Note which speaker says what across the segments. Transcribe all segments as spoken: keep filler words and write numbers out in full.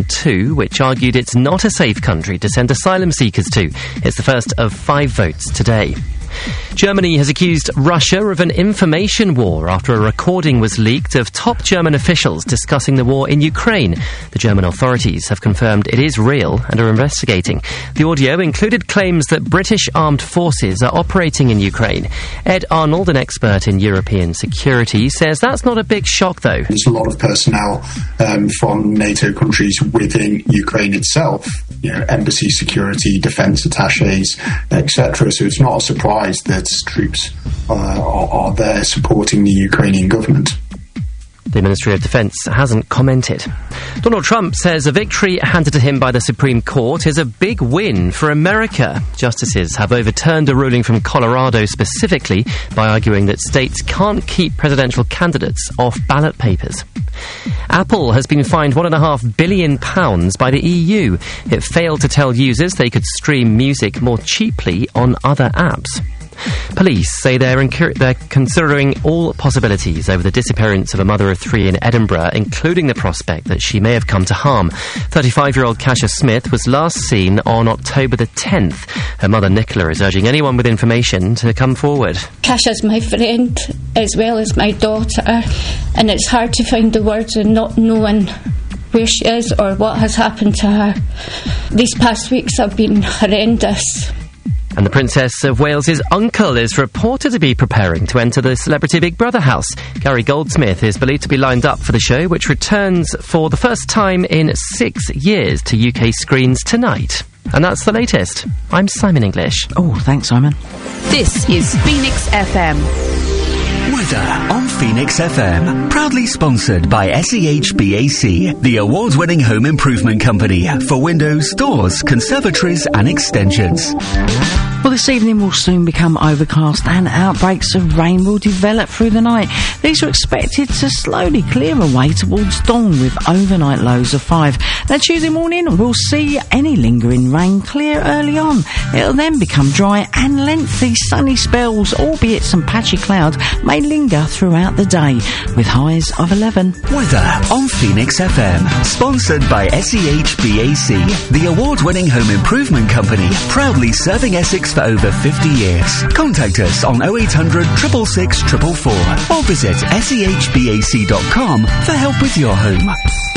Speaker 1: Ireland two, which argued it's not a safe country to send asylum seekers to. It's the first of five votes today. Germany has accused Russia of an information war after a recording was leaked of top German officials discussing the war in Ukraine. The German authorities have confirmed it is real and are investigating. The audio included claims that British armed forces are operating in Ukraine. Ed Arnold, an expert in European security, says that's not a big shock, though.
Speaker 2: There's a lot of personnel um, from NATO countries within Ukraine itself, you know, embassy security, defence attaches, et cetera. So it's not a surprise that troops uh, are, are there supporting the Ukrainian government.
Speaker 1: The Ministry of Defence hasn't commented. Donald Trump says a victory handed to him by the Supreme Court is a big win for America. Justices have overturned a ruling from Colorado specifically by arguing that states can't keep presidential candidates off ballot papers. Apple has been fined one point five billion pounds by the E U. It failed to tell users they could stream music more cheaply on other apps. Police say they're, incur- they're considering all possibilities over the disappearance of a mother of three in Edinburgh, including the prospect that she may have come to harm. thirty-five-year-old Kasia Smith was last seen on October the tenth. Her mother, Nicola, is urging anyone with information to come forward.
Speaker 3: Kasia's my friend as well as my daughter, and it's hard to find the words and not knowing where she is or what has happened to her. These past weeks have been horrendous.
Speaker 1: And the Princess of Wales's uncle is reported to be preparing to enter the Celebrity Big Brother house. Gary Goldsmith is believed to be lined up for the show, which returns for the first time in six years to U K screens tonight. And that's the latest. I'm Simon English.
Speaker 4: Oh, thanks, Simon.
Speaker 5: This is Phoenix F M.
Speaker 6: Weather on Phoenix F M. Proudly sponsored by S E H B A C, the award-winning home improvement company for windows, doors, conservatories and extensions.
Speaker 4: Well, this evening will soon become overcast and outbreaks of rain will develop through the night. These are expected to slowly clear away towards dawn with overnight lows of five. Now, Tuesday morning, we'll see any lingering rain clear early on. It'll then become dry and lengthy sunny spells, albeit some patchy clouds, may linger throughout the day with highs of eleven.
Speaker 6: Weather on Phoenix F M. Sponsored by S E H B A C, the award-winning home improvement company, proudly serving Essex for over fifty years. Contact us on oh eight hundred, six six six, four four four or visit S E H B A C dot com for help with your home.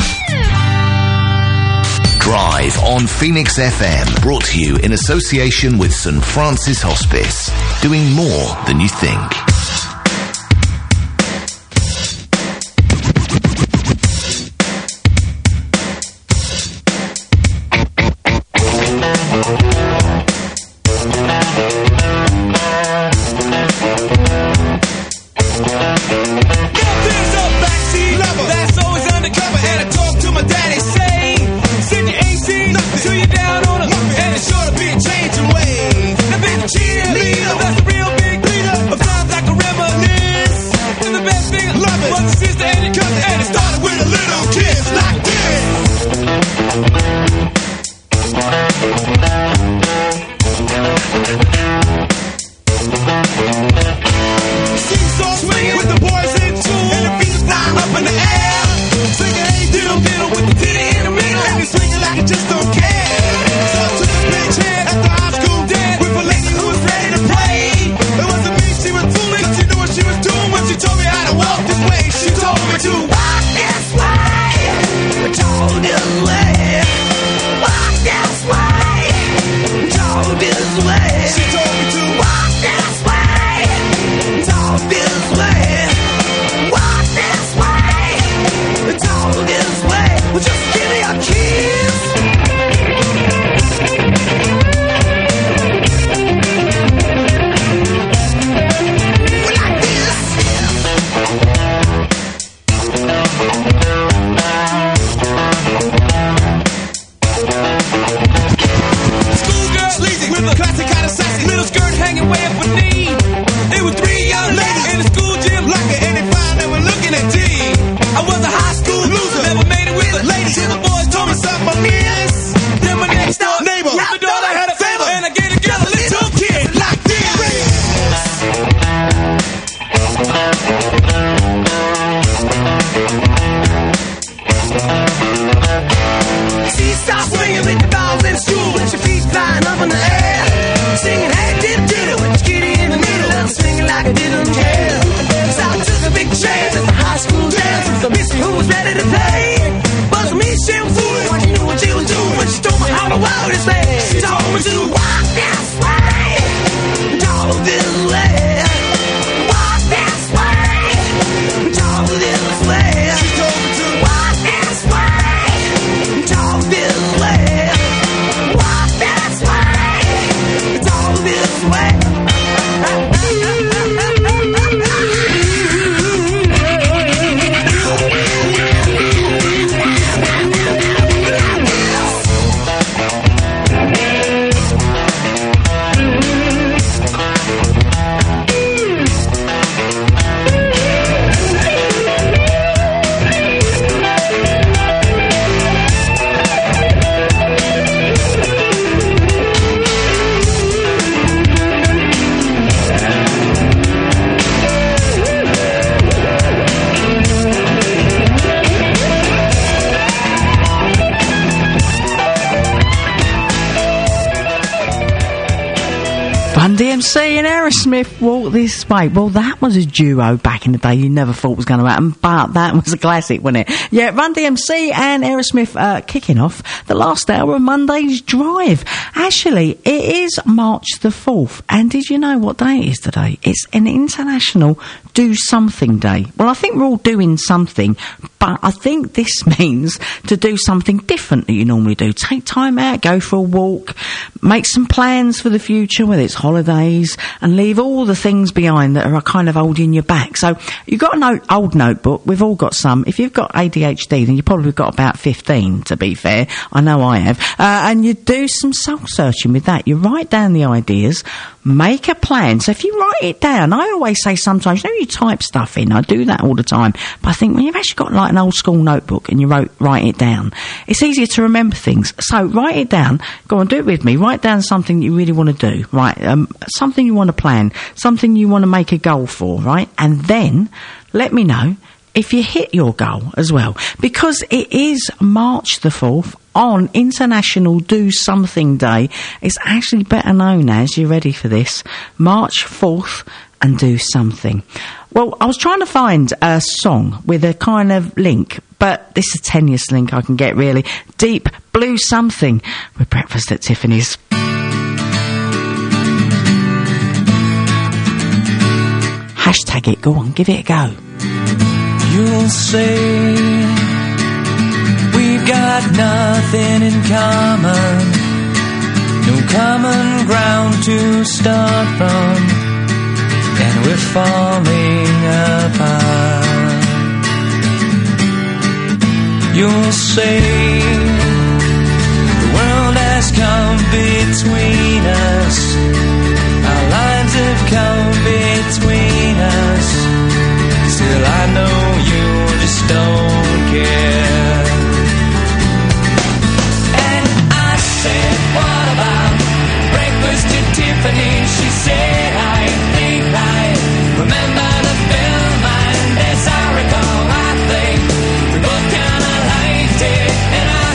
Speaker 7: Drive on Phoenix F M, brought to you in association with St Francis Hospice, doing more than you think.
Speaker 8: Cheerleader, that's a real big leader of times like a Start swinging with the balls in school, with your feet flying up in the air. Singing, hey, diddle diddle, with your kitty in the middle, and swinging like I didn't care. So I took a big chance at the high school dance with the missy who was ready to play. But me, she was fooling, what you knew what she was doing when she told me how the world is made. She told me to walk this way, talk this way, walk this way, talk this way. She told me to walk this way, talk this way, walk this way, talk this way.
Speaker 4: Run D M C and Aerosmith, Walk This Way. Well, that was a duo back in the day you never thought was going to happen, but that was a classic, wasn't it? Yeah, Run D M C and Aerosmith uh, kicking off the last hour of Monday's Drive. Actually, it is March the fourth, and did you know what day it is today? It's an International Do Something Day. Well, I think we're all doing something, but I think this means to do something different that you normally do. Take time out, go for a walk, make some plans for the future, whether it's holidays, and leave all the things behind that are kind of holding you back. So you've got an note, old notebook. We've all got some. If you've got A D H D, then you've probably got about fifteen, to be fair. I know I have. Uh, and you do some soul-searching with that. You write down the ideas, make a plan. So if you write it down, I always say sometimes, you know, you type stuff in. I do that all the time. But I think when you've actually got like an old school notebook and you wrote, write it down, it's easier to remember things. So write it down. Go on, do it with me. Write down something you really want to do, right? Um, something you want to plan, something you want to make a goal for, right? And then let me know if you hit your goal as well, because it is March the fourth on International Do Something Day. It's actually better known as, you ready for this, March fourth and do something. Well, I was trying to find a song with a kind of link, but this is the tenuous link I can get, really. Deep Blue Something with Breakfast at Tiffany's. Hashtag it, go on, give it a go.
Speaker 9: You'll say we've got nothing in common, no common ground to start from, and we're falling apart. You'll say the world has come between us, our lives have come between us. Still I know you just don't care. And I said, what about breakfast at Tiffany's? She said, I think I remember the film, and as I recall, I think we both kinda liked it. And I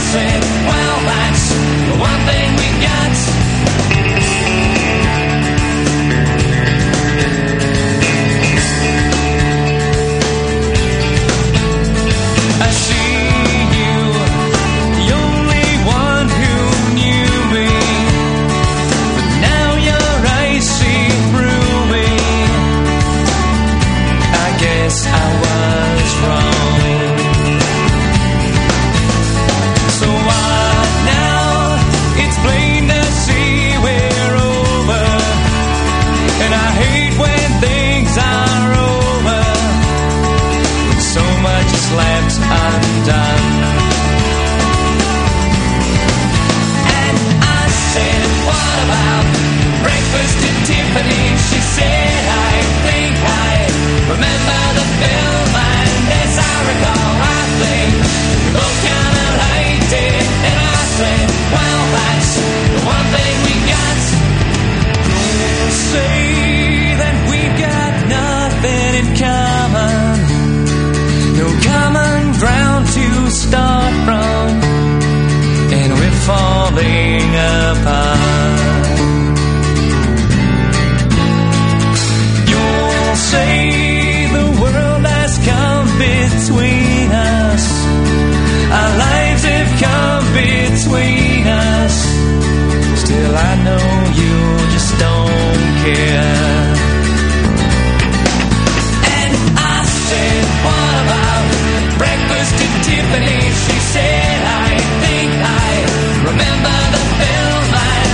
Speaker 9: apart. You'll say the world has come between us, our lives have come between us. Still I know you just don't care. And I said, what about breakfast at Tiffany's? She said, I think I remember the film I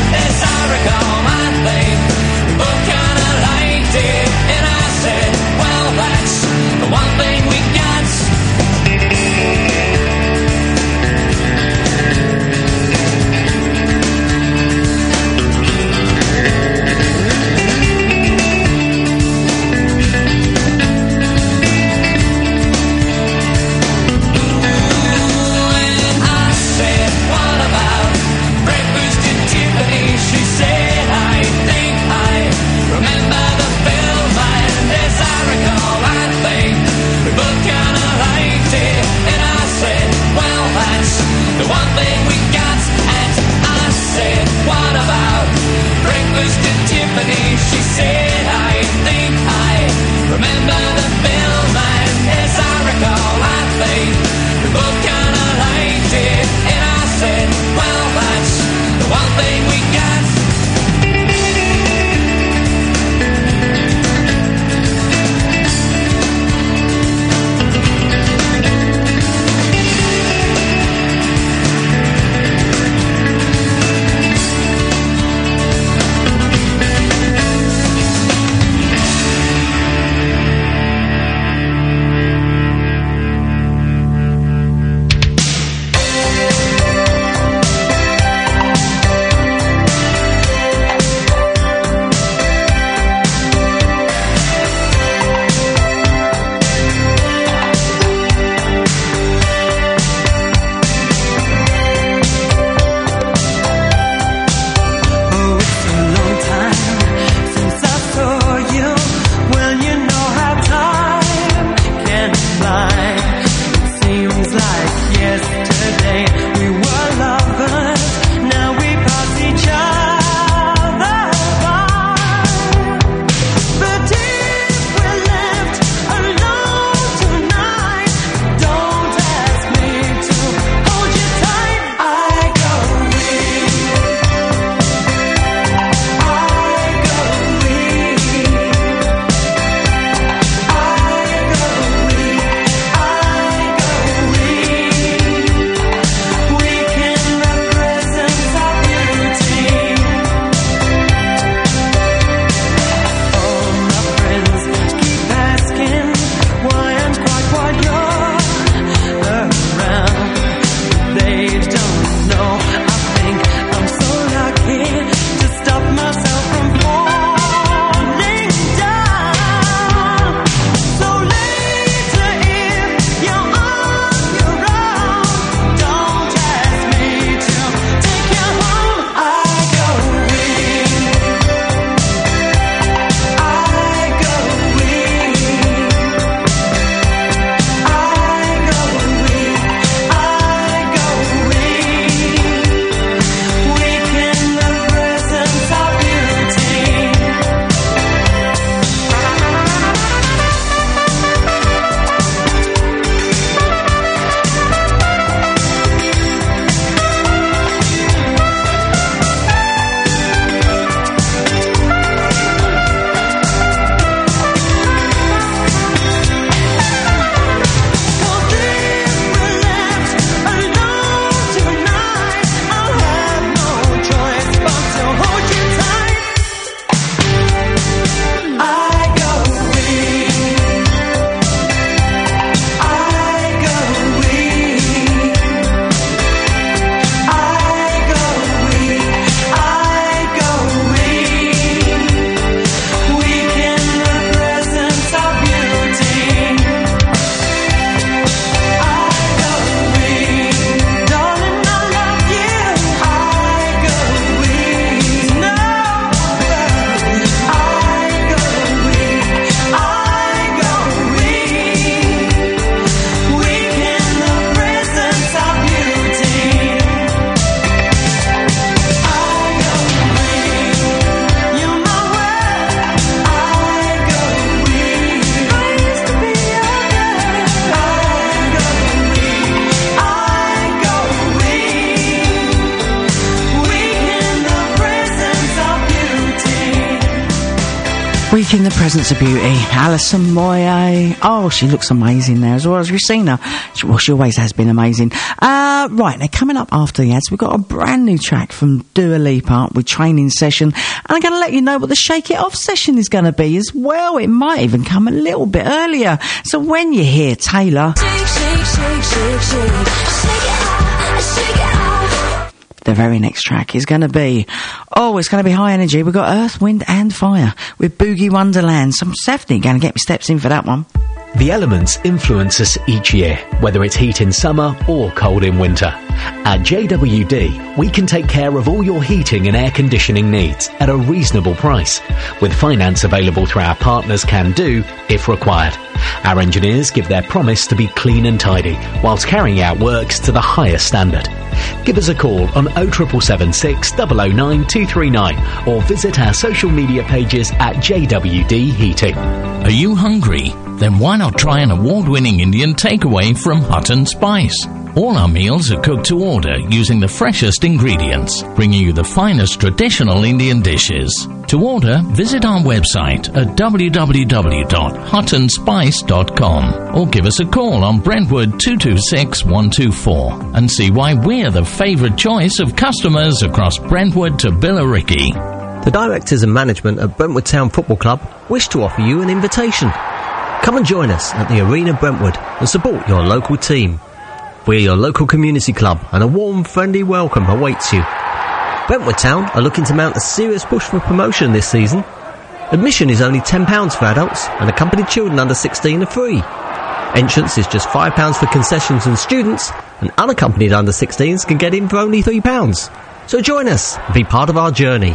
Speaker 4: in the presence of beauty. Alison Moyet. Oh, she looks amazing there as well. As we've seen her. She, well, she always has been amazing. Uh, right, now coming up after the ads, we've got a brand new track from Dua Lipa with Training Session. And I'm going to let you know what the Shake It Off session is going to be as well. It might even come a little bit earlier. So when you hear Taylor...
Speaker 8: Shake, shake, shake, shake, shake. Shake it off, shake it off.
Speaker 4: The very next track is going to be, oh, it's going to be high energy. We've got Earth, Wind and Fire with Boogie Wonderland. So I'm definitely going to get my steps in for that one.
Speaker 10: The elements influence us each year, whether it's heat in summer or cold in winter. At J W D, we can take care of all your heating and air conditioning needs at a reasonable price, with finance available through our partners Can Do if required. Our engineers give their promise to be clean and tidy, whilst carrying out works to the highest standard. Give us a call on oh seven seven six, oh oh nine, two three nine or visit our social media pages at J W D Heating.
Speaker 11: Are you hungry? Then why not try an award-winning Indian takeaway from Hut and Spice? All our meals are cooked to order using the freshest ingredients, bringing you the finest traditional Indian dishes. To order, visit our website at w w w dot hut and spice dot com or give us a call on Brentwood two two six, one two four and see why we're the favourite choice of customers across Brentwood to Billericay.
Speaker 12: The directors and management at Brentwood Town Football Club wish to offer you an invitation. Come and join us at the Arena Brentwood and support your local team. We're your local community club and a warm, friendly welcome awaits you. Brentwood Town are looking to mount a serious push for promotion this season. Admission is only ten pounds for adults and accompanied children under sixteen are free. Entrance is just five pounds for concessions and students, and unaccompanied under sixteens can get in for only three pounds. So join us and be part of our journey.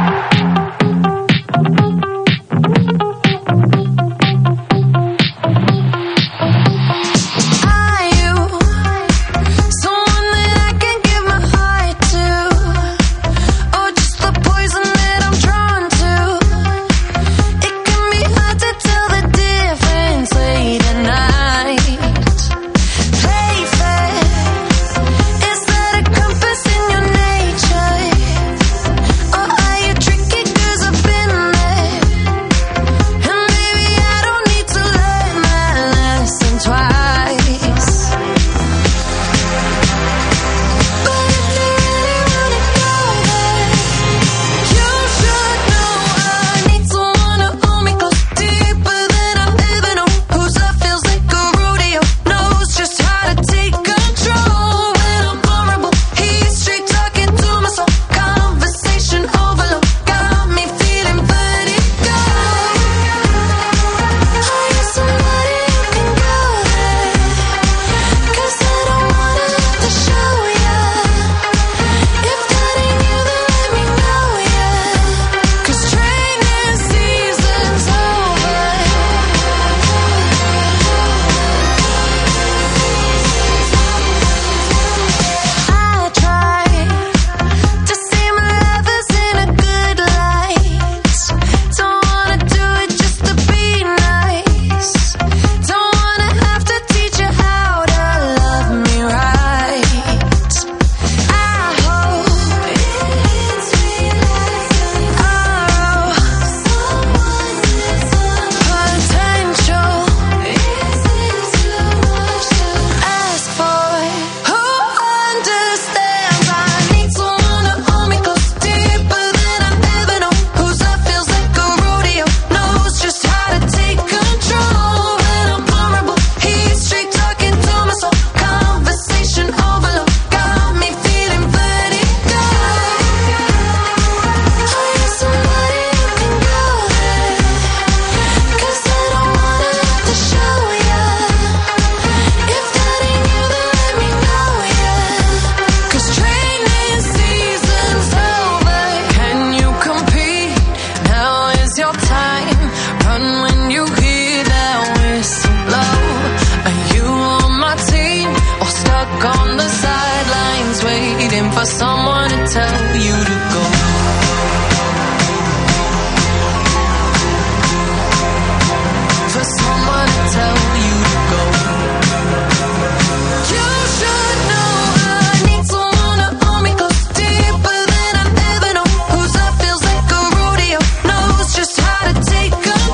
Speaker 9: for someone to tell you to go. For someone to tell you to go. You should know I need someone to hold me close, deeper than I've ever known. Whose love feels like a rodeo, knows just how to take control.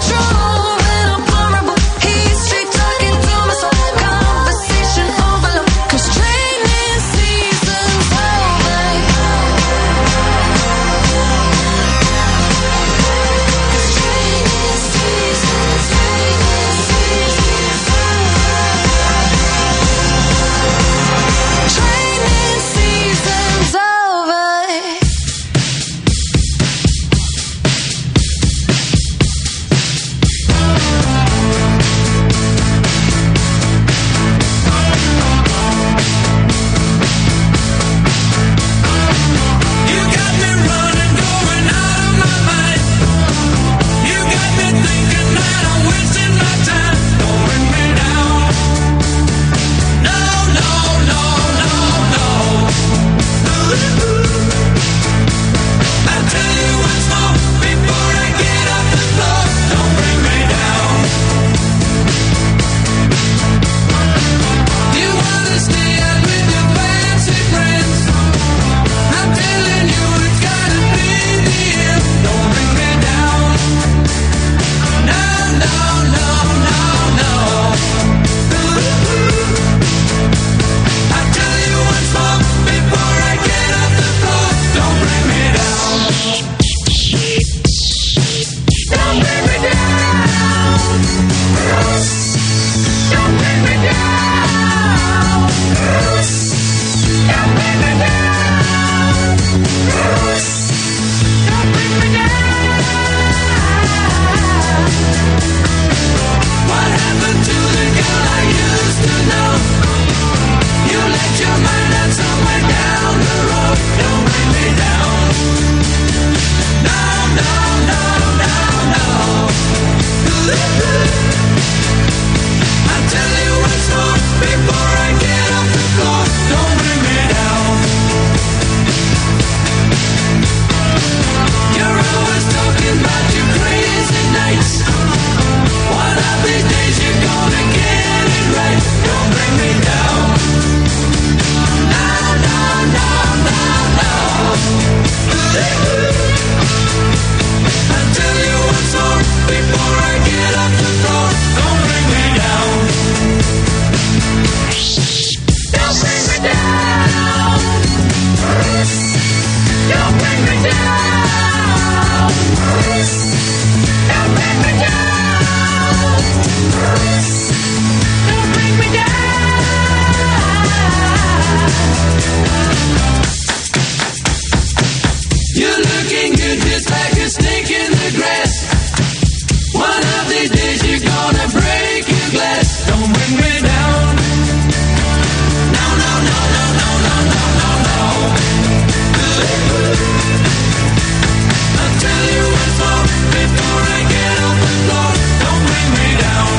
Speaker 9: don't bring me down. No, no, no, no, no, no, no, no, no. I'll tell you once more before I get off the floor. Don't bring me down.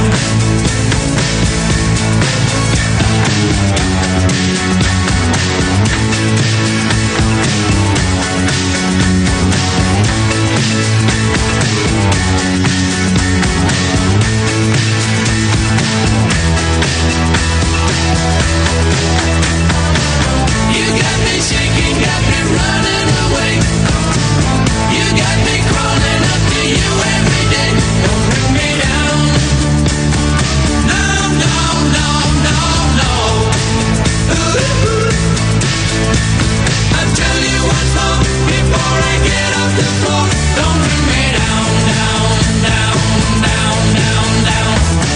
Speaker 9: You got me shaking, got me running away. You got me crawling up to you every day. Don't bring me down. No, no, no, no, no. Ooh. I'll tell you once more before I get off the floor. Don't bring me down, down, down, down, down, down.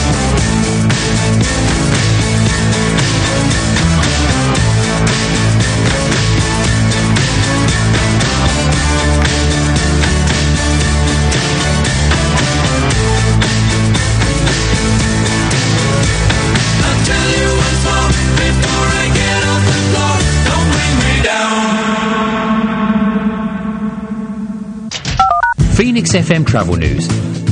Speaker 9: I'll tell you once more before I get off the floor. Don't bring me down.
Speaker 10: Phoenix F M Travel News.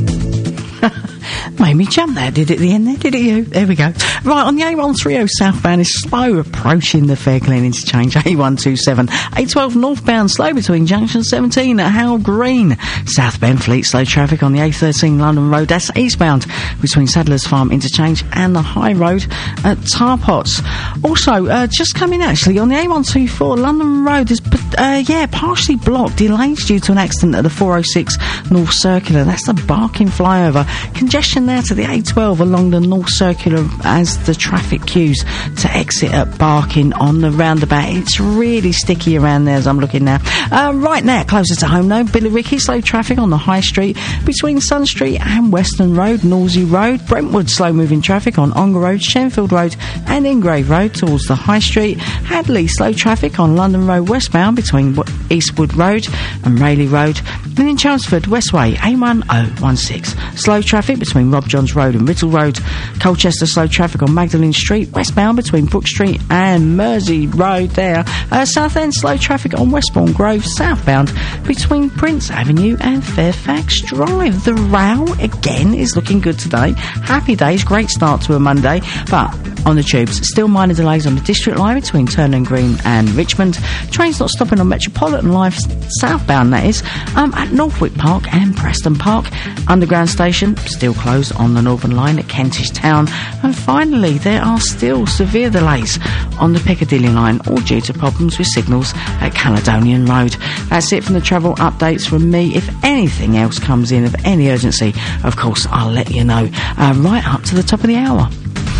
Speaker 4: Made me jump there, did it at the end there, did it you? There we go. Right, on the A one thirty southbound is slow approaching the Fairglen interchange. A one twenty-seven. A twelve northbound slow between junction seventeen at Howell Green. Southbound fleet slow traffic on the A thirteen London Road. That's eastbound between Sadler's Farm interchange and the High Road at Tarpots. Also, uh, just coming actually on the A one twenty-four London Road is, uh, yeah, partially blocked. Delays due to an accident at the four oh six North Circular. That's the Barking flyover. Congestion now to the A twelve along the North Circular as the traffic queues to exit at Barking on the roundabout. It's really sticky around there as I'm looking now. Uh, right now, closer to home though, Billericay, slow traffic on the High Street between Sun Street and Western Road, Norsey Road. Brentwood, slow moving traffic on Ongar Road, Shenfield Road and Ingrave Road towards the High Street. Hadley, slow traffic on London Road westbound between Eastwood Road and Rayleigh Road. And in Chelmsford, Westway, A one oh one six. Slow traffic between Rob Johns Road and Riddle Road. Colchester, slow traffic on Magdalene Street, westbound between Brook Street and Mersey Road there. Uh, Southend, slow traffic on Westbourne Grove, southbound between Prince Avenue and Fairfax Drive. The row, again, is looking good today. Happy days, great start to a Monday, but on the tubes, still minor delays on the District Line between Turner Green and Richmond. Trains not stopping on Metropolitan Line, southbound that is, um, at Northwick Park and Preston Park. Underground station, still closed on the Northern Line at Kentish Town. And finally, there are still severe delays on the Piccadilly Line, all due to problems with signals at Caledonian Road. That's it from the travel updates from me. If anything else comes in of any urgency, of course, I'll let you know. Uh, right up to the top of the hour.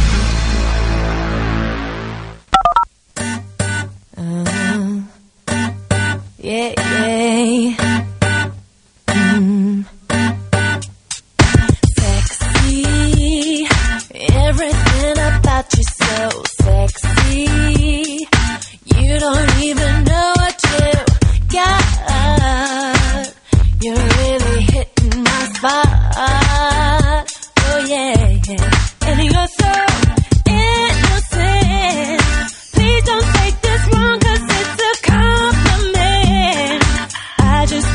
Speaker 13: Yeah, yeah. Mm. Sexy. Everything about you so sexy. You don't even know what you got. You're really hitting my spot. Oh yeah, yeah. And you're so innocent. Please don't take this wrong, 'cause it's a compliment. I just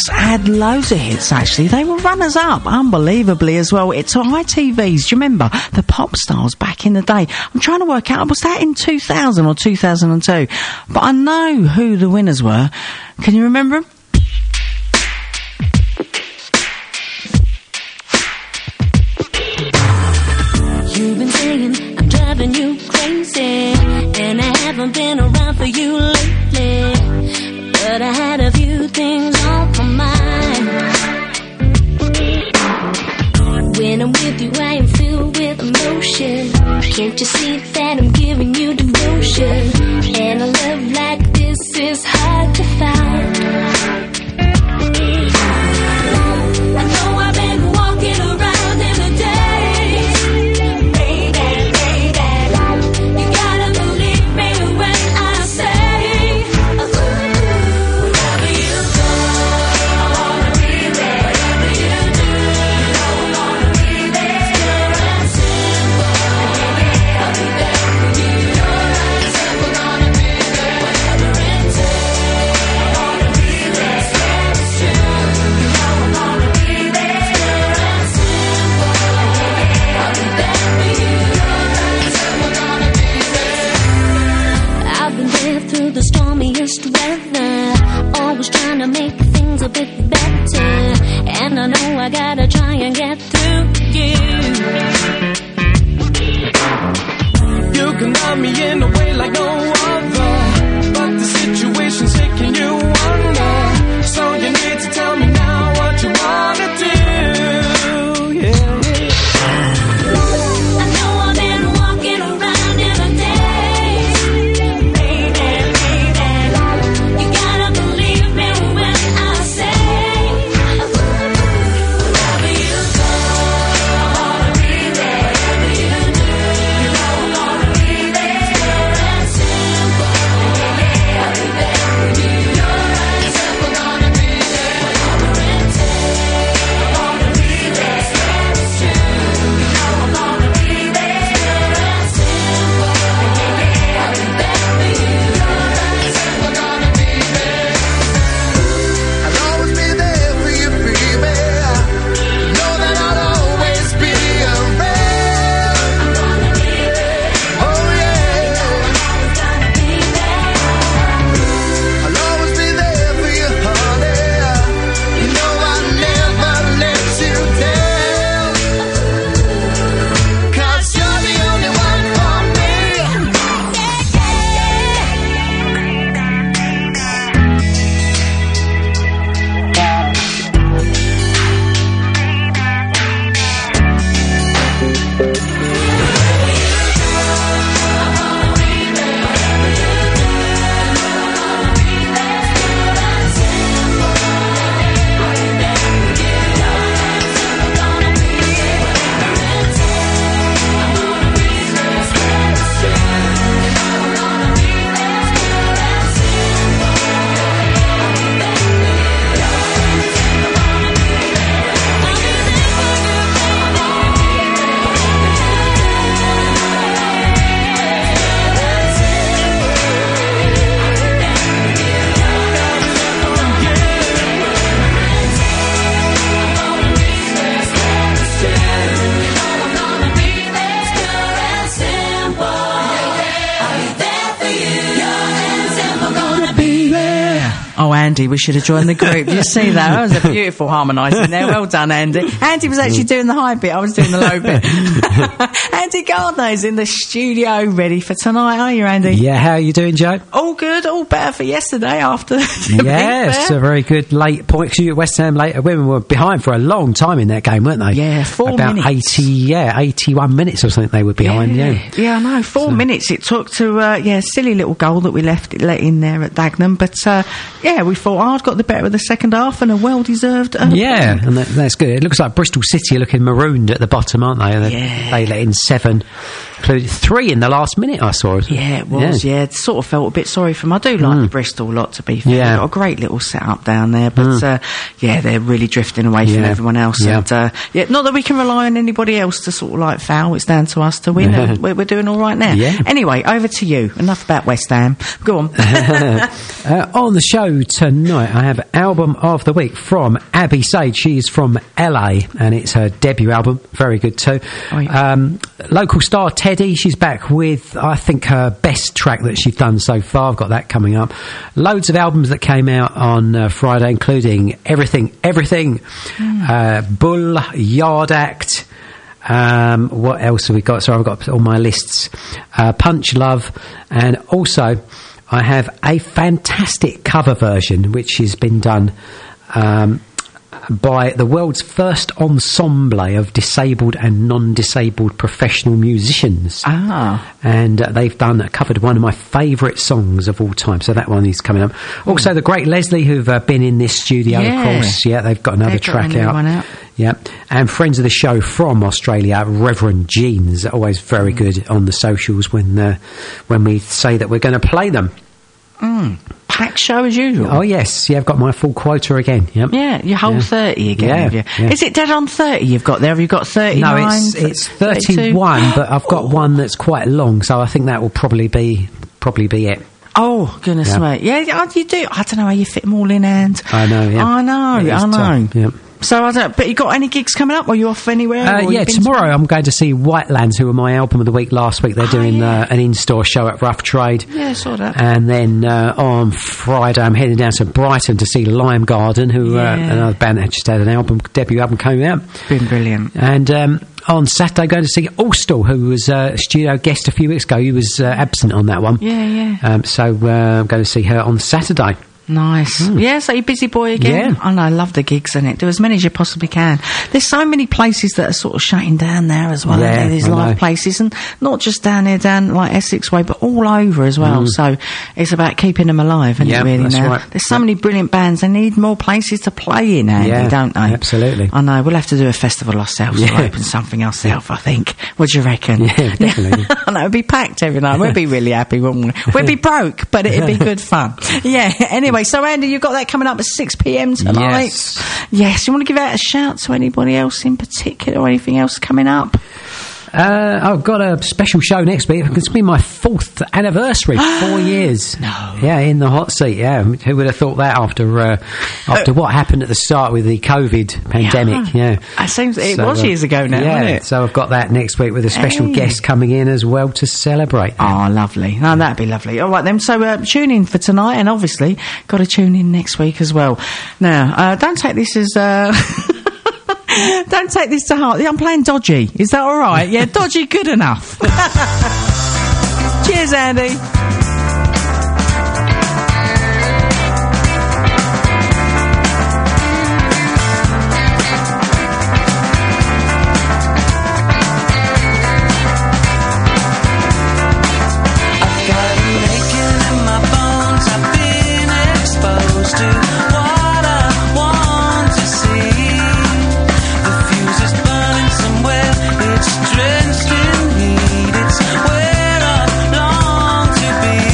Speaker 4: Dogs had loads of hits, actually. They were runners-up, unbelievably, as well. It's I T V's, do you remember? The pop stars back in the day. I'm trying to work out, was that in two thousand or two thousand two? But I know who the winners were. Can you remember them?
Speaker 13: You've been saying I'm driving you crazy, and I haven't been around for you lately, but I had a few things on my mind. When I'm with you, I am filled with emotion. Can't you see that I'm giving you devotion? And a love like this is hard to find. I know I've been walking around in the days, baby, baby. You gotta believe me when I say, wherever you go, I wanna be there. Whatever you do, you know I'm gonna be there. Pure and simple, I'll be there for you. Pure and simple, gonna be there. Whatever it takes, I wanna be there. Swear it's true, you know I'm gonna be there. Pure and simple, I'll be there for you. Pure and simple, gonna be there. I've been there through the stormiest weather, always trying to make things a bit better, and I know I gotta try and get through you.
Speaker 8: You can love me in a way like no other, but the situation's making you wonder. So you need to tell me now what you wanna do. Yeah.
Speaker 13: I know I've been walking around in a daze, baby, baby. You gotta believe me when I say, wherever you go, I wanna be there. Whatever you do, you know I'm gonna be there. Pure and simple, I'll be there for you. Pure and simple, gonna be there. Whatever it takes, I wanna be there. Swear it's true, you know I'm gonna be there. Pure and simple, I'll be there for you. Pure and simple, gonna be there.
Speaker 8: I'll always be there for you, baby. Know that I'll always be around.
Speaker 13: I'm gonna be there.
Speaker 8: Oh yeah.
Speaker 13: I'm gonna be there.
Speaker 8: I'll always be there for you, honey. You know I'll never let you down. 'Cause you're the only one for me.
Speaker 4: Oh, Andy, we should have joined the group. Did you see that? That was a beautiful harmonising there. Well done, Andy. Andy was actually doing the high bit. I was doing the low bit. Andy Gardner's in the studio, ready for tonight, are you, Andy?
Speaker 14: Yeah, how are you doing, Joe?
Speaker 4: All good, all better for yesterday after the
Speaker 14: Yeah, it's a very good late point. Because West Ham later women were behind for a long time in that game, weren't they?
Speaker 4: Yeah, four
Speaker 14: About
Speaker 4: minutes.
Speaker 14: eighty, yeah, eighty-one minutes or something they were behind, yeah.
Speaker 4: Yeah, yeah I know. Four
Speaker 14: So-
Speaker 4: minutes it took to, uh, yeah, silly little goal that we left it let in there at Dagenham. But, uh, yeah, we thought Ard got the better of the second half and a well-deserved... Uh,
Speaker 14: Yeah,
Speaker 4: point.
Speaker 14: and that, that's good. It looks like Bristol City are looking marooned at the bottom, aren't they? They,
Speaker 4: Yeah.
Speaker 14: they let in seven. included three in the last minute, I saw.
Speaker 4: Yeah, it was, yeah. yeah. Sort of felt a bit sorry for them. I do like
Speaker 14: Mm.
Speaker 4: the Bristol lot, to be fair.
Speaker 14: Yeah.
Speaker 4: They've got a great little setup down there, but,
Speaker 14: Mm.
Speaker 4: uh, yeah, they're really drifting away from
Speaker 14: Yeah.
Speaker 4: everyone else.
Speaker 14: Yeah.
Speaker 4: And, uh, yeah, not that we can rely on anybody else to sort of like foul. It's down to us to win.
Speaker 14: Yeah.
Speaker 4: and we're, we're doing all right now.
Speaker 14: Yeah.
Speaker 4: Anyway, over to you. Enough about West Ham. Go on.
Speaker 14: Uh, on the show tonight, I have album of the week from Abby Sage. She's from L A, and it's her debut album. Very good too.
Speaker 4: Oh, yeah.
Speaker 14: um, local star Teddy. She's back with, I think, her best track that she's done so far. I've got that coming up. Loads of albums that came out on uh, Friday, including Everything, Everything,
Speaker 4: Mm.
Speaker 14: uh, Bull, Yard Act. Um, what else have we got? So I've got all my lists. Uh, Punch Love, and also I have a fantastic cover version which has been done um, by the world's first ensemble of disabled and non-disabled professional musicians.
Speaker 4: Ah.
Speaker 14: And uh, they've done uh, covered one of my favourite songs of all time. So that one is coming up. Also, the Great Leslie, who've uh, been in this studio,
Speaker 4: Yeah.
Speaker 14: of course. Yeah, they've got another
Speaker 4: They've got
Speaker 14: track
Speaker 4: a new
Speaker 14: out.
Speaker 4: one out.
Speaker 14: Yeah, and friends of the show from Australia, Reverend Jeans, always very good on the socials when uh, when we say that we're going to play them.
Speaker 4: Mm. Packed show as usual.
Speaker 14: Oh yes, yeah, I've got my full quota again. Yep.
Speaker 4: Yeah, your whole
Speaker 14: Yeah.
Speaker 4: thirty again.
Speaker 14: Yeah,
Speaker 4: Have you?
Speaker 14: yeah.
Speaker 4: Is it dead on thirty you've got there? Have you got thirty-nine?
Speaker 14: No, it's it's
Speaker 4: thirty-two?
Speaker 14: thirty-one, but I've got one that's quite long, so I think that will probably be probably be it.
Speaker 4: Oh, goodness
Speaker 14: Yeah.
Speaker 4: me. Yeah, yeah, you do. I don't know how you fit them all in, and
Speaker 14: I know. Yeah,
Speaker 4: I know,
Speaker 14: It is
Speaker 4: I know.
Speaker 14: tough, Yep.
Speaker 4: So I don't. But you got any gigs coming up? Are you off anywhere?
Speaker 14: Uh,
Speaker 4: or
Speaker 14: yeah,
Speaker 4: you been
Speaker 14: tomorrow I'm going to see Whitelands, who were my album of the week last week. They're
Speaker 4: Oh,
Speaker 14: doing
Speaker 4: yeah.
Speaker 14: uh, an in-store show at Rough Trade.
Speaker 4: To? Yeah, I saw that.
Speaker 14: And then uh, on Friday, I'm heading down to Brighton to see Lime Garden, who uh,
Speaker 4: Yeah.
Speaker 14: another band that just had an album debut album coming out.
Speaker 4: Been brilliant.
Speaker 14: And um, on Saturday, going to see Allstall, who was uh, a studio guest a few weeks ago. He was uh, absent on that one.
Speaker 4: Yeah, yeah.
Speaker 14: Um, so uh, I'm going to see her on Saturday.
Speaker 4: Nice. Yeah, so you busy boy again?
Speaker 14: Yeah.
Speaker 4: I know, I love the gigs, innit? Do as many as you possibly can. There's so many places that are sort of shutting down there as well.
Speaker 14: Yeah,
Speaker 4: aren't there? These
Speaker 14: I
Speaker 4: live
Speaker 14: know.
Speaker 4: places, and not just down here, down like Essex way, but all over as well.
Speaker 14: Mm.
Speaker 4: So it's about keeping them alive, isn't
Speaker 14: Yeah,
Speaker 4: it, really,
Speaker 14: that's
Speaker 4: now?
Speaker 14: right.
Speaker 4: There's so many brilliant bands. They need more places to play in, Andy,
Speaker 14: Yeah,
Speaker 4: don't they?
Speaker 14: absolutely.
Speaker 4: I know. We'll have to do a festival ourselves or
Speaker 14: Yeah.
Speaker 4: open something ourselves, I think. What do you reckon?
Speaker 14: Yeah, definitely.
Speaker 4: I know, it'd be packed every night. We'd be really happy, wouldn't we? We'd be broke, but it'd be good fun. Yeah, anyway, so Andy, you've got that coming up at six p.m. tonight.
Speaker 14: Yes.
Speaker 4: Yes, you want to give out a shout to anybody else in particular or anything else coming up?
Speaker 14: Uh, I've got a special show next week. It's been my fourth anniversary, four years.
Speaker 4: No.
Speaker 14: Yeah, in the hot seat. Yeah, who would have thought that after uh, after what happened at the start with the COVID pandemic? Yeah,
Speaker 4: It seems it
Speaker 14: So,
Speaker 4: was
Speaker 14: uh,
Speaker 4: years ago now,
Speaker 14: yeah,
Speaker 4: wasn't it?
Speaker 14: so I've got that next week with a special
Speaker 4: Hey.
Speaker 14: guest coming in as well to celebrate.
Speaker 4: Oh, lovely. No, that'd be lovely. All right, then. So uh, tune in for tonight, and obviously got to tune in next week as well. Now, uh, don't take this as... Uh, don't take this to heart. I'm playing dodgy. Is that all right? Yeah, dodgy good enough. Cheers, Andy.
Speaker 9: Drenched in heat, it's where I long to be.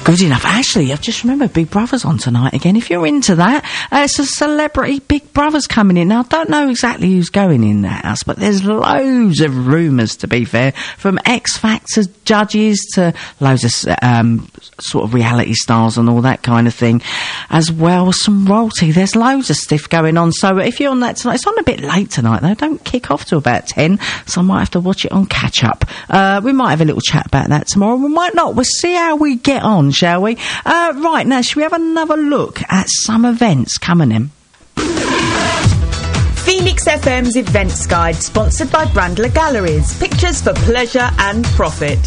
Speaker 4: Good enough. Actually, I've just remembered Big Brother's on tonight again. If you're into that, uh, it's a celebrity Big Brother's coming in. Now, I don't know exactly who's going in that house, but there's loads of rumours, to be fair, from X Factor judges to loads of um, sort of reality stars and all that kind of thing, as well as some royalty. There's loads of stuff going on. So if you're on that tonight, it's on a bit late tonight, though. Don't kick off till about ten, so I might have to watch it on catch up. Uh, we might have a little chat about that tomorrow. We might not. We'll see how we get on, shall we? Uh, right, now, shall we have another look at some events coming in?
Speaker 15: Phoenix F M's Events Guide, sponsored by Brandler Galleries. Pictures for pleasure and profit.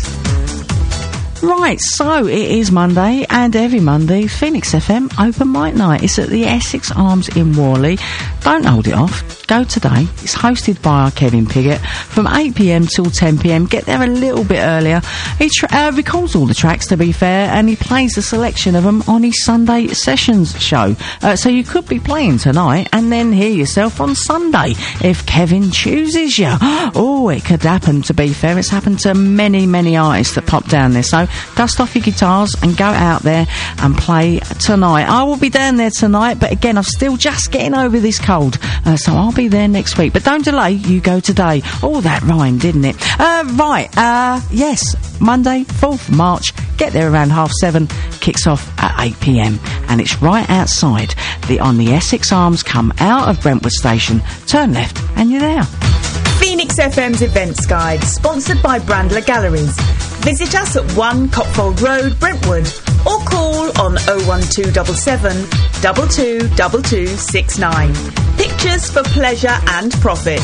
Speaker 4: Right, so it is Monday, and every Monday, Phoenix F M Open Mic Night. It's at the Essex Arms in Worley. Don't hold it off. Go today. It's hosted by our Kevin Piggott from eight p m till ten p m. Get there a little bit earlier. He tra- uh, records all the tracks, to be fair, and he plays a selection of them on his Sunday Sessions show. Uh, so you could be playing tonight and then hear yourself on Sunday if Kevin chooses you. Oh, it could happen, to be fair. It's happened to many, many artists that pop down there. So dust off your guitars and go out there and play tonight. I will be down there tonight, but again, I'm still just getting over this cold, uh, so I'll be there next week. But don't delay, you go today. Oh, that rhymed, didn't it? Uh, right, uh, yes, Monday, fourth of March, get there around half seven, kicks off at eight p m, and it's right outside the on the Essex Arms. Come out of Brentwood Station, turn left, and you're there.
Speaker 15: Phoenix F M's Events Guide, sponsored by Brandler Galleries. Visit us at one Copfold Road, Brentwood, or call on oh one two seven seven, two two two two six nine. Pictures for pleasure and profit.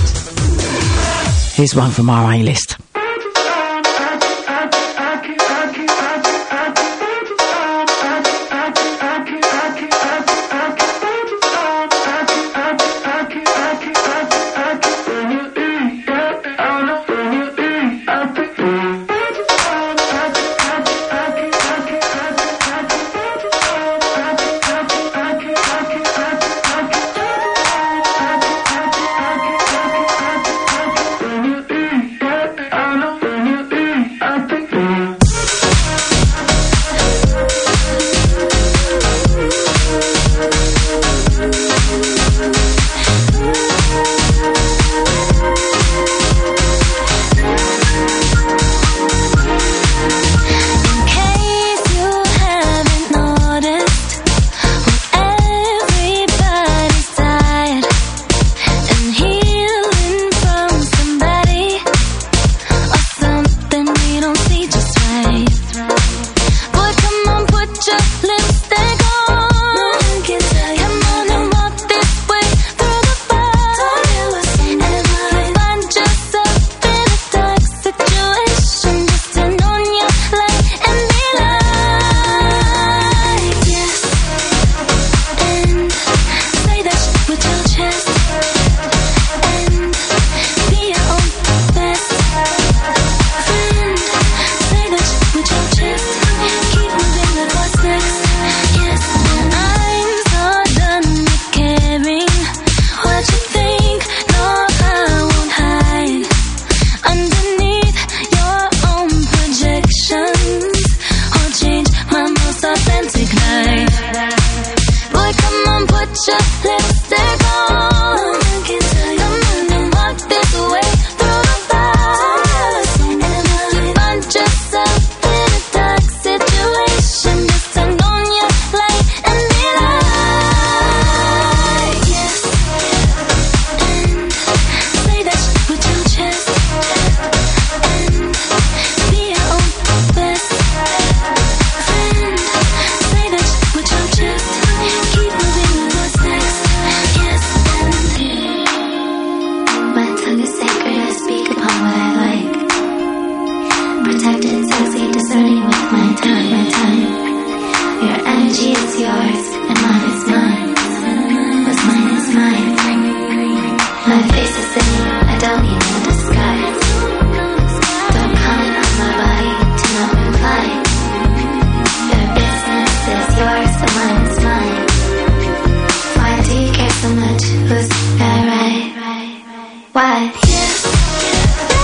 Speaker 4: Here's one from our A-list.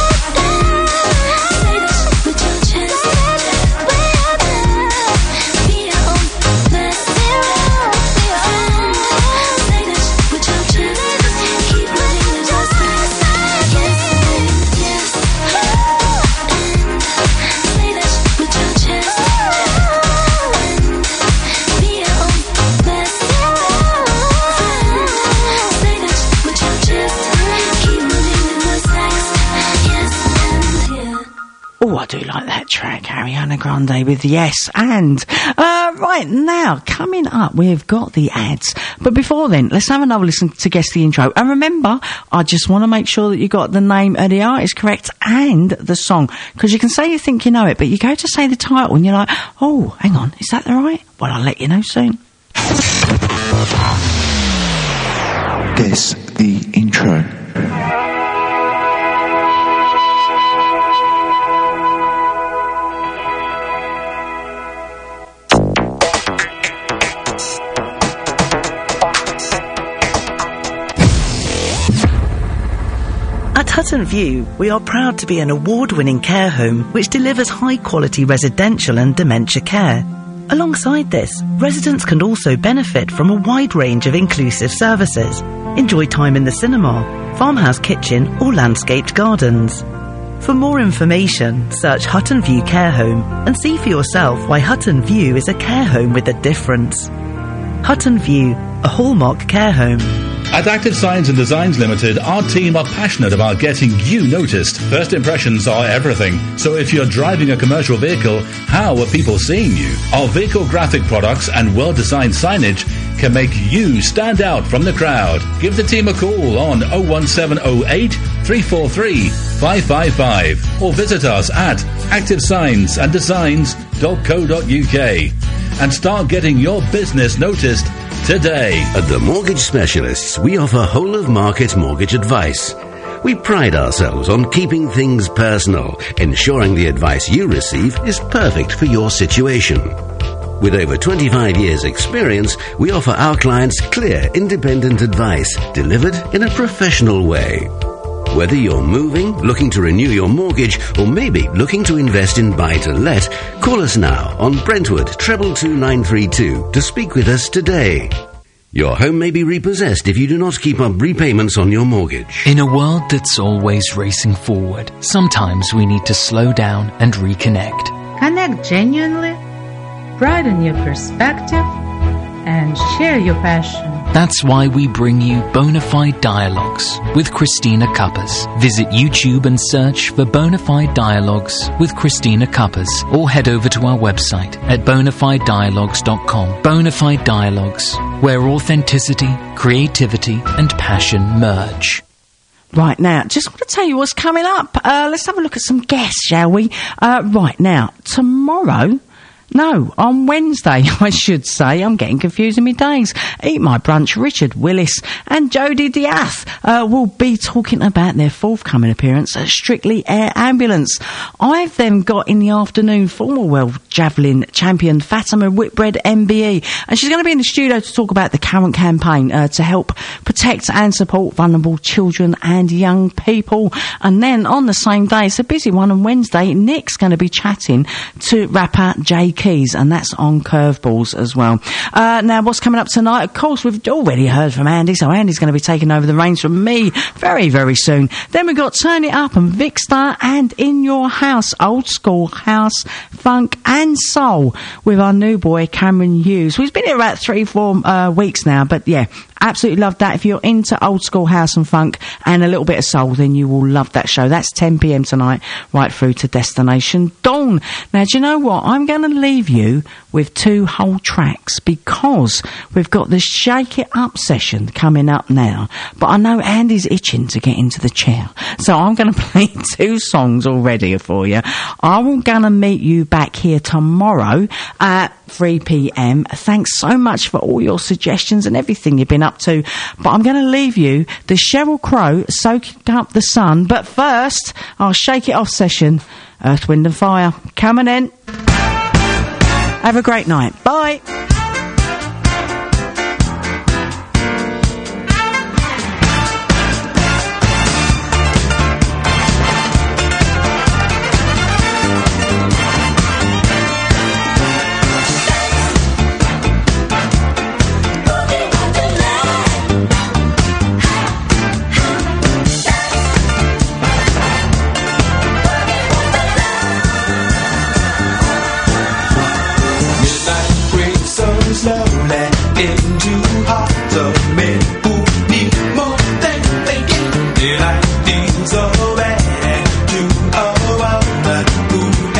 Speaker 13: Why?
Speaker 4: do like that track, Ariana Grande with Yes And. Uh, right, now, coming up, we've got the ads. But before then, let's have another listen to Guess the Intro. And remember, I just want to make sure that you got the name of the artist correct and the song. Because you can say you think you know it, but you go to say the title and you're like, oh, hang on, is that the right? Well, I'll let you know soon.
Speaker 16: Guess the Intro.
Speaker 17: At Hutton View, we are proud to be an award-winning care home which delivers high-quality residential and dementia care. Alongside this, residents can also benefit from a wide range of inclusive services. Enjoy time in the cinema, farmhouse kitchen or landscaped gardens. For more information, search Hutton View Care Home and see for yourself why Hutton View is a care home with a difference. Hutton View, a hallmark care home.
Speaker 18: At Active Signs and Designs Limited, our team are passionate about getting you noticed. First impressions are everything. So if you're driving a commercial vehicle, how are people seeing you? Our vehicle graphic products and well-designed signage can make you stand out from the crowd. Give the team a call on oh one seven oh eight, three four three, five five five or visit us at active signs and designs dot co dot uk and start getting your business noticed today.
Speaker 19: At the Mortgage Specialists, we offer whole-of-market mortgage advice. We pride ourselves on keeping things personal, ensuring the advice you receive is perfect for your situation. With over twenty-five years' experience, we offer our clients clear, independent advice delivered in a professional way. Whether you're moving, looking to renew your mortgage, or maybe looking to invest in buy-to-let, call us now on Brentwood treble two nine three two to speak with us today. Your home may be repossessed if you do not keep up repayments on your mortgage.
Speaker 20: In a world that's always racing forward, sometimes we need to slow down and reconnect.
Speaker 21: Connect genuinely, broaden your perspective, and share your passion.
Speaker 20: That's why we bring you Bonafide Dialogues with Christina Cuppers. Visit YouTube and search for Bonafide Dialogues with Christina Cuppers, or head over to our website at bonafide dialogues dot com. Bonafide Dialogues, where authenticity, creativity and passion merge.
Speaker 4: Right, now, just want to tell you what's coming up. Uh, let's have a look at some guests, shall we? Uh, right, now, tomorrow... No, on Wednesday, I should say. I'm getting confused in my days. Eat My Brunch, Richard Willis and Jodie Diath uh, will be talking about their forthcoming appearance at Strictly Air Ambulance. I've then got in the afternoon former world javelin champion Fatima Whitbread M B E, and she's going to be in the studio to talk about the current campaign uh, to help protect and support vulnerable children and young people. And then on the same day, it's a busy one on Wednesday, Nick's going to be chatting to rapper Jay Keys, and that's on Curveballs as well. Uh, now, what's coming up tonight? Of course, we've already heard from Andy, so Andy's going to be taking over the reins from me very, very soon. Then we've got Turn It Up and Vicstar and In Your House, old school house, funk and soul with our new boy Cameron Hughes. We've been here about three, four uh, weeks now, but yeah, absolutely love that. If you're into old school house and funk and a little bit of soul, then you will love that show. That's ten p.m. tonight, right through to Destination Dawn. Now, do you know what? I'm going to leave you with two whole tracks because we've got the Shake It Up session coming up now. But I know Andy's itching to get into the chair, so I'm going to play two songs already for you. I'm going to meet you back here tomorrow at three p.m. Thanks so much for all your suggestions and everything you've been up to. But I'm going to leave you the Sheryl Crow Soaking Up the Sun. But first, our Shake It Off session, Earth, Wind and Fire. Coming in. Have a great night. Bye.
Speaker 8: Delight feels so bad to a woman who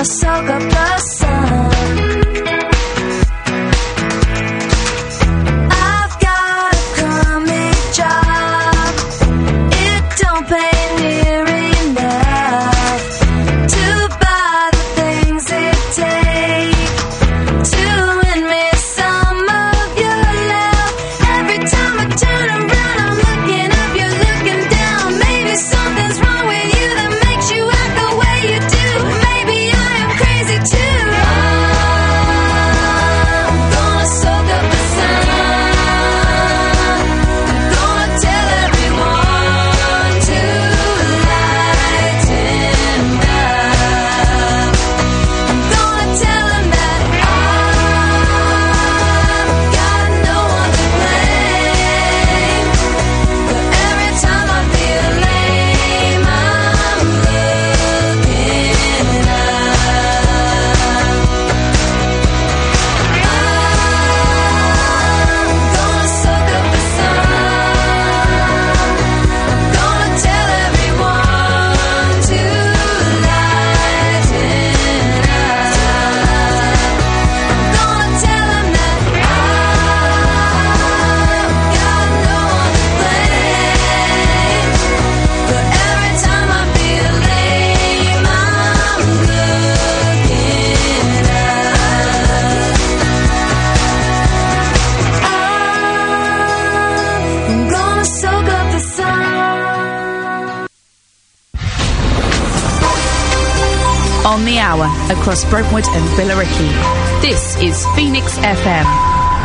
Speaker 13: gonna soak up the sun. I've got a crummy job. It don't pay near enough to buy the things it takes to win me some of your love. Every time I turn around, I'm looking up, you're looking down. Maybe something's wrong with you that makes you act the way you do. Maybe I am crazy too. I'm gonna soak up the sun. I'm gonna tell everyone to lighten up. I'm gonna tell them that I've got no one to blame. But every time I feel lame, I'm looking up. I'm gonna soak up the sun. I'm gonna tell everyone to lighten up. I'm gonna tell them that I've got no one to blame. But every time I feel lame, I'm looking up. I'm gonna soak up the sun.
Speaker 5: On the hour across Brentwood and Billericay. This is Phoenix F M.